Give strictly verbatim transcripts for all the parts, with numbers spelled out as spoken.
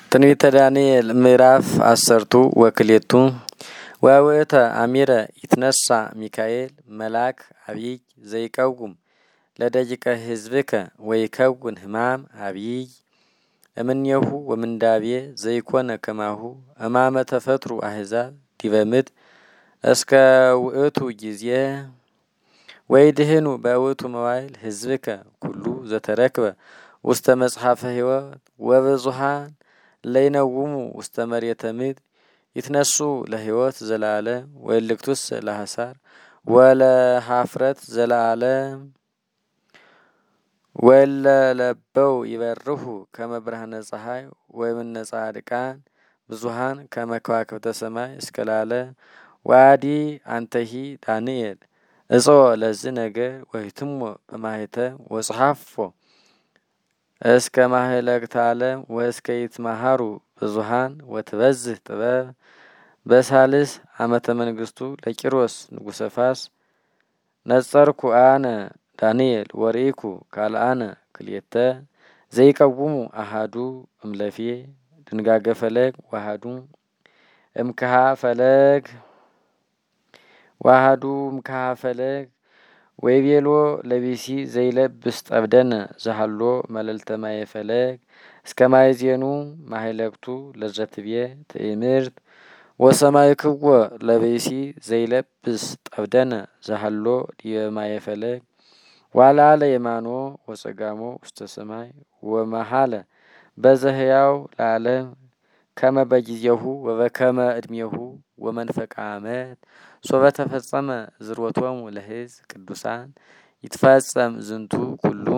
ትንቢተ ዳንኤል ምዕራፍ አሰርቱ ወክሌቱ ወውእተ አሚረ ይትነሳ ሚካኤል መልአክ አብይ ዘይቀውም ለደቂቀ ሕዝብከ ወይከውን ሕማም አብይ እምኔሁ ወምንዳቤ ዘይኮነ ከማሁ እማመ ተፈጥሩ አሕዛብ ዲበ ምድር እስከ ውእቱ ጊዜ ወይድህኑ በውእቱ መዋይል ሕዝብከ ኩሉ ዘተረክበ ውስተ መጽሐፈ ሕይወት ወብዙሃን ለይነውሙ ውስተ መሬተ ምድር ይትነሱ ለሕይወት ዘላለም ወልክቱስ ለሐሳር ወለሐፍረት ዘላለም ወለለበው ይበርሁ ከመ ብርሃነ ፀሐይ ወእምነ ጻድቃን ብዙሃን ከመ ከዋክብተ ሰማይ እስከ ለዓለም ዋዲ አንተሂ ዳንኤል እጾ ለዝ ነገር ወይትሞ በማኅተም ወጽሐፎ እስከ ማህለቅተ ዓለም ወእስከ ይትማሃሩ ብዙሃን ወትበዝህ ጥበብ በሳልስ ዓመተ መንግስቱ ለቂሮስ ንጉሰ ፋስ ነጸርኩ አነ ዳንኤል ወርኢኩ ካልአነ ክልኤተ ዘይቀውሙ አሃዱ እምለፌ ድንጋገ ፈለግ ዋሃዱ እምክሃ ፈለግ ዋሃዱ እምክሃ ፈለግ ወይቤሎ ለቢሲ ዘይለብስ ጠብደነ ዘሃሎ መለልተ ማየ ፈለግ እስከ ማይዜኑ ማህለክቱ ለዘትቤ ትእምርት ወሰማይክዎ ለቢሲ ዘይለብስ ጠብደነ ዘሃሎ ዲበ ማየ ፈለግ ዋላለ የማኖ ወጸጋሞ ውስተ ሰማይ ወመሃለ በዘህያው ለዓለም ከመ በጊዜሁ ወበከመ እድሜሁ ወመንፈቀ ዓመት ሶበ ተፈጸመ ዝርወቶሙ ለሕዝብ ቅዱሳን ይትፈጸም ዝንቱ ኩሉ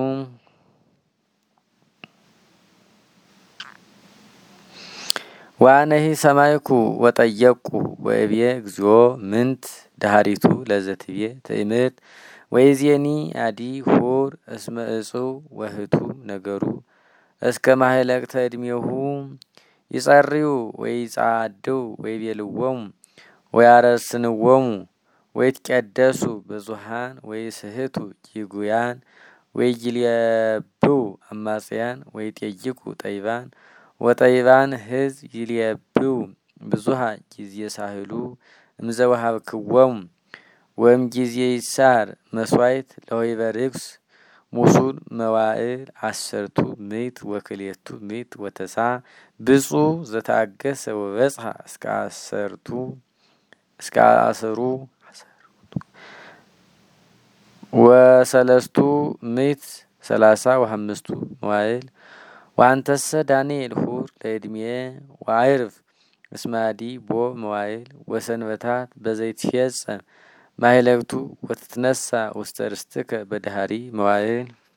ዋነሂ ሰማይኩ ወጠየቁ ወእብየ እግዚኦ ምንት ዳሃሪቱ ለዘትቤ ትእምርት ወይዜኒ አዲ ሁር እስመ እጹው ወህቱ ነገሩ እስከ ማህለቅተ እድሜሁ ይጸርዩ ወይጻድው ወይቤልዎሙ ወያረስንዎሙ ወይትቀደሱ ብዙሃን ወይስህቱ ጅጉያን ወይጅልየብው አማጽያን ወይጠይቁ ጠይባን ወጠይባን ሕዝብ ይልየብው ብዙሃ ጊዜ ሳህሉ እምዘወሃብክዎሙ ወም ጊዜ ይሳር መስዋዕት ለወይበ ርክስ ሙሱል መዋዕል አሰርቱ ምዕት ወክልኤቱ ምዕት ወተሳ ብፁዕ ዘታገሰ ወበጽሐ እስከ አሰርቱ እስከ አስሩ ወሰለስቱ ምዕት ሰላሳ ወሐምስቱ መዋዕል ወአንተሰ ዳንኤል ሁር ለዕድሜ ወአይርፍ እስማዲ ቦ መዋዕል ወሰንበታት በዘይትፌጸም ማህለክቱ ወትትነሳ ውስተ ርስትከ በዳህሪ መዋዕል